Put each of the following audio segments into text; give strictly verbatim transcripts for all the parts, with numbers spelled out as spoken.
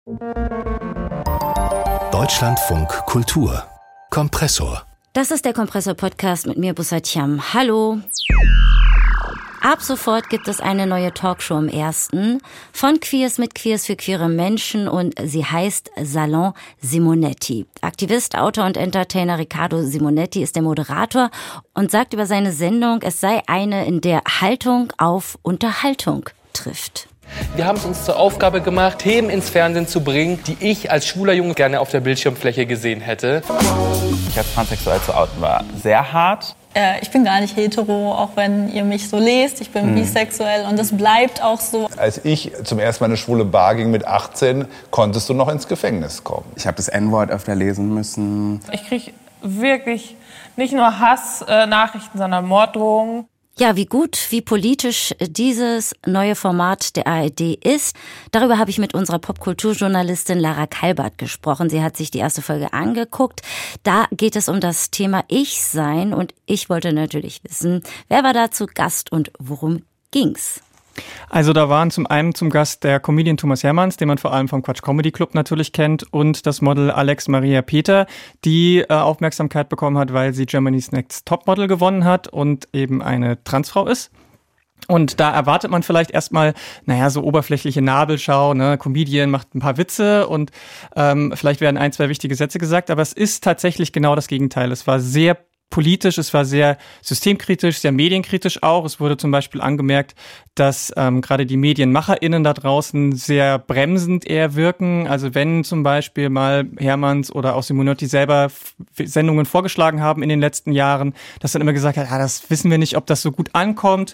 Deutschlandfunk Kultur Kompressor. Das ist der Kompressor-Podcast mit mir, Bussard Thiam. Hallo. Ab sofort gibt es eine neue Talkshow im Ersten von Queers mit Queers für queere Menschen und sie heißt Salon Simonetti. Aktivist, Autor und Entertainer Riccardo Simonetti ist der Moderator und sagt über seine Sendung, es sei eine, in der Haltung auf Unterhaltung trifft. Wir haben es uns zur Aufgabe gemacht, Themen ins Fernsehen zu bringen, die ich als schwuler Junge gerne auf der Bildschirmfläche gesehen hätte. Ich als transsexuell zu outen war sehr hart. Äh, ich bin gar nicht hetero, auch wenn ihr mich so lest. Ich bin mhm. bisexuell und es bleibt auch so. Als ich zum ersten Mal in eine schwule Bar ging mit achtzehn, konntest du noch ins Gefängnis kommen. Ich habe das En-Wort öfter lesen müssen. Ich kriege wirklich nicht nur Hassnachrichten, sondern Morddrohungen. Ja, wie gut, wie politisch dieses neue Format der A R D ist, darüber habe ich mit unserer Popkulturjournalistin Lara Kalbert gesprochen. Sie hat sich die erste Folge angeguckt. Da geht es um das Thema Ich-Sein und ich wollte natürlich wissen, wer war da zu Gast und worum ging's? Also da waren zum einen zum Gast der Comedian Thomas Hermanns, den man vor allem vom Quatsch Comedy Club natürlich kennt, und das Model Alex Maria Peter, die äh, Aufmerksamkeit bekommen hat, weil sie Germany's Next Topmodel gewonnen hat und eben eine Transfrau ist. Und da erwartet man vielleicht erstmal, naja, so oberflächliche Nabelschau, ne, Comedian macht ein paar Witze und ähm, vielleicht werden ein, zwei wichtige Sätze gesagt, aber es ist tatsächlich genau das Gegenteil. Es war sehr politisch, es war sehr systemkritisch, sehr medienkritisch auch. Es wurde zum Beispiel angemerkt, dass ähm, gerade die MedienmacherInnen da draußen sehr bremsend eher wirken. Also wenn zum Beispiel mal Hermanns oder auch Simonetti selber F- Sendungen vorgeschlagen haben in den letzten Jahren, dass dann immer gesagt hat, ah, das wissen wir nicht, ob das so gut ankommt.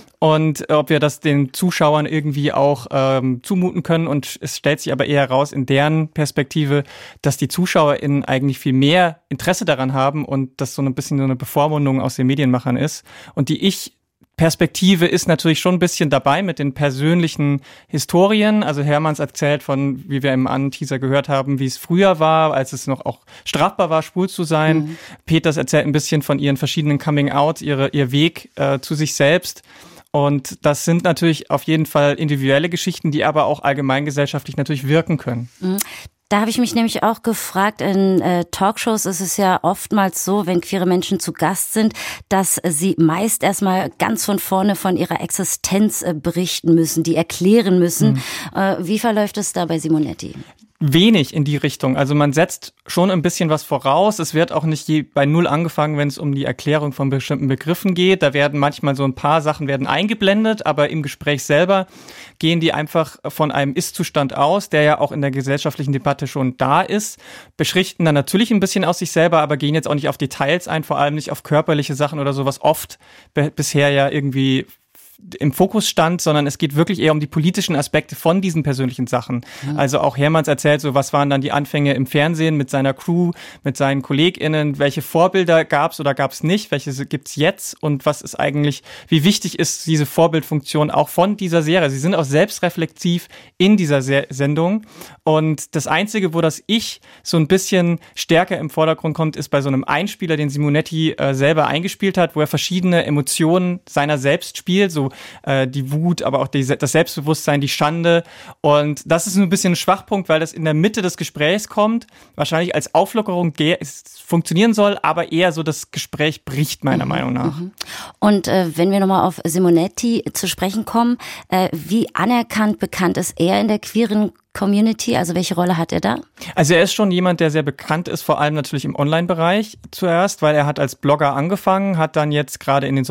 Und ob wir das den Zuschauern irgendwie auch ähm, zumuten können. Und es stellt sich aber eher heraus in deren Perspektive, dass die ZuschauerInnen eigentlich viel mehr Interesse daran haben und das so ein bisschen so eine Bevormundung aus den Medienmachern ist. Und die Ich-Perspektive ist natürlich schon ein bisschen dabei mit den persönlichen Historien. Also Hermanns erzählt von, wie wir im Anteaser gehört haben, wie es früher war, als es noch auch strafbar war, schwul zu sein. Mhm. Peters erzählt ein bisschen von ihren verschiedenen Coming-Out, ihre, ihr Weg äh, zu sich selbst. Und das sind natürlich auf jeden Fall individuelle Geschichten, die aber auch allgemeingesellschaftlich natürlich wirken können. Da habe ich mich nämlich auch gefragt, in äh, Talkshows ist es ja oftmals so, wenn queere Menschen zu Gast sind, dass sie meist erstmal ganz von vorne von ihrer Existenz äh, berichten müssen, die erklären müssen. Mhm. Äh, wie verläuft es da bei Simonetti? Wenig in die Richtung. Also man setzt schon ein bisschen was voraus. Es wird auch nicht je bei Null angefangen, wenn es um die Erklärung von bestimmten Begriffen geht. Da werden manchmal so ein paar Sachen werden eingeblendet, aber im Gespräch selber gehen die einfach von einem Ist-Zustand aus, der ja auch in der gesellschaftlichen Debatte schon da ist, beschrichten dann natürlich ein bisschen aus sich selber, aber gehen jetzt auch nicht auf Details ein, vor allem nicht auf körperliche Sachen oder so, was oft be- bisher ja irgendwie im Fokus stand, sondern es geht wirklich eher um die politischen Aspekte von diesen persönlichen Sachen. Mhm. Also auch Hermanns erzählt so, was waren dann die Anfänge im Fernsehen mit seiner Crew, mit seinen KollegInnen, welche Vorbilder gab's oder gab's nicht, welche gibt's jetzt und was ist eigentlich, wie wichtig ist diese Vorbildfunktion auch von dieser Serie. Sie sind auch selbstreflexiv in dieser Se- Sendung und das Einzige, wo das Ich so ein bisschen stärker im Vordergrund kommt, ist bei so einem Einspieler, den Simonetti äh, selber eingespielt hat, wo er verschiedene Emotionen seiner selbst spielt, so äh, die Wut, aber auch die, das Selbstbewusstsein, die Schande. Und das ist ein bisschen ein Schwachpunkt, weil das in der Mitte des Gesprächs kommt, wahrscheinlich als Auflockerung ge- funktionieren soll, aber eher so das Gespräch bricht, meiner mhm. Meinung nach. Und äh, wenn wir nochmal auf Simonetti zu sprechen kommen, äh, wie anerkannt, bekannt ist er in der queeren Community? Also welche Rolle hat er da? Also er ist schon jemand, der sehr bekannt ist, vor allem natürlich im Online-Bereich zuerst, weil er hat als Blogger angefangen, hat dann jetzt gerade in den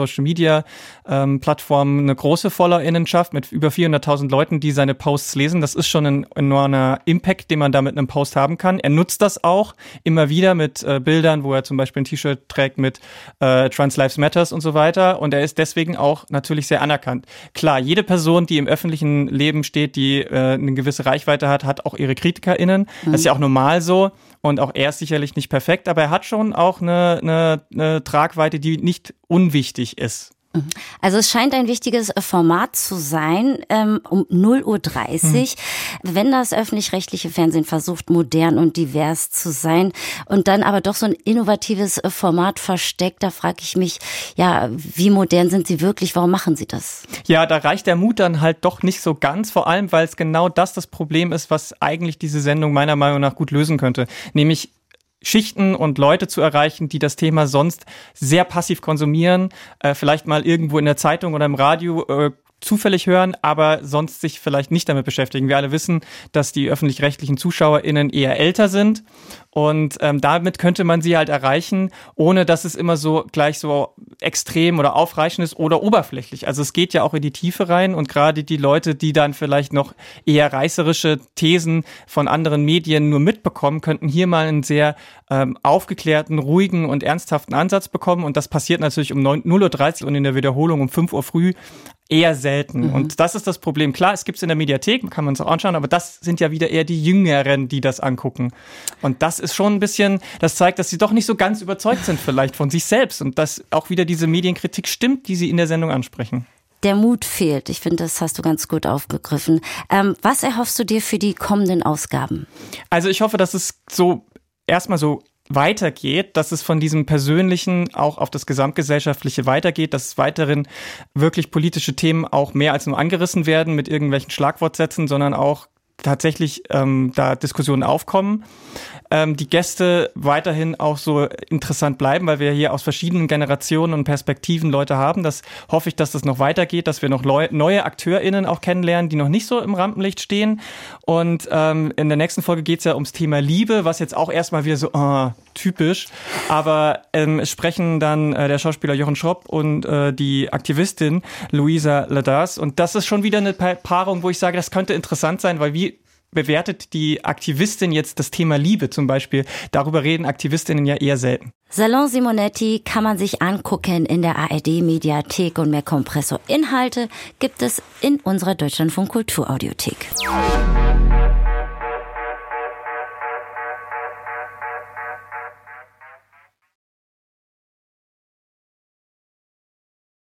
Social-Media-Plattformen eine große FollowerInnenschaft mit über vierhunderttausend Leuten, die seine Posts lesen. Das ist schon ein enormer Impact, den man da mit einem Post haben kann. Er nutzt das auch immer wieder mit äh, Bildern, wo er zum Beispiel ein T-Shirt trägt mit äh, Trans Lives Matters und so weiter. Und er ist deswegen auch natürlich sehr anerkannt. Klar, jede Person, die im öffentlichen Leben steht, die äh, eine gewisse Reichweite hat, hat auch ihre KritikerInnen. Mhm. Das ist ja auch normal so. Und auch er ist sicherlich nicht perfekt, aber er hat schon auch eine, eine, eine Tragweite, die nicht unwichtig ist. Also es scheint ein wichtiges Format zu sein, ähm, um null Uhr dreißig, hm. wenn das öffentlich-rechtliche Fernsehen versucht, modern und divers zu sein und dann aber doch so ein innovatives Format versteckt, da frage ich mich, ja, wie modern sind sie wirklich, warum machen sie das? Ja, da reicht der Mut dann halt doch nicht so ganz, vor allem, weil es genau das das Problem ist, was eigentlich diese Sendung meiner Meinung nach gut lösen könnte, nämlich Schichten und Leute zu erreichen, die das Thema sonst sehr passiv konsumieren, äh, vielleicht mal irgendwo in der Zeitung oder im Radio äh, zufällig hören, aber sonst sich vielleicht nicht damit beschäftigen. Wir alle wissen, dass die öffentlich-rechtlichen ZuschauerInnen eher älter sind und ähm, damit könnte man sie halt erreichen, ohne dass es immer so gleich so extrem oder aufreichend ist oder oberflächlich. Also es geht ja auch in die Tiefe rein und gerade die Leute, die dann vielleicht noch eher reißerische Thesen von anderen Medien nur mitbekommen, könnten hier mal einen sehr ähm, aufgeklärten, ruhigen und ernsthaften Ansatz bekommen und das passiert natürlich um null Uhr dreißig und in der Wiederholung um fünf Uhr früh eher selten. Mhm. Und das ist das Problem. Klar, es gibt es in der Mediathek, kann man es auch anschauen, aber das sind ja wieder eher die Jüngeren, die das angucken. Und das ist schon ein bisschen, das zeigt, dass sie doch nicht so ganz überzeugt sind vielleicht von sich selbst und dass auch wieder diese Medienkritik stimmt, die sie in der Sendung ansprechen. Der Mut fehlt. Ich finde, das hast du ganz gut aufgegriffen. Ähm, was erhoffst du dir für die kommenden Ausgaben? Also ich hoffe, dass es so erstmal so weitergeht, dass es von diesem Persönlichen auch auf das Gesamtgesellschaftliche weitergeht, dass weiterhin wirklich politische Themen auch mehr als nur angerissen werden mit irgendwelchen Schlagwortsätzen, sondern auch tatsächlich ähm, da Diskussionen aufkommen. Ähm, die Gäste weiterhin auch so interessant bleiben, weil wir hier aus verschiedenen Generationen und Perspektiven Leute haben. Das hoffe ich, dass das noch weitergeht, dass wir noch leu- neue AkteurInnen auch kennenlernen, die noch nicht so im Rampenlicht stehen. Und ähm, in der nächsten Folge geht es ja ums Thema Liebe, was jetzt auch erstmal wieder so oh, typisch. Aber ähm, es sprechen dann äh, der Schauspieler Jochen Schropp und äh, die Aktivistin Luisa Ladas. Und das ist schon wieder eine pa- Paarung, wo ich sage, das könnte interessant sein, weil wie bewertet die Aktivistin jetzt das Thema Liebe zum Beispiel? Darüber reden Aktivistinnen ja eher selten. Salon Simonetti kann man sich angucken in der A R D-Mediathek und mehr Kompressor-Inhalte gibt es in unserer Deutschlandfunk Kulturaudiothek.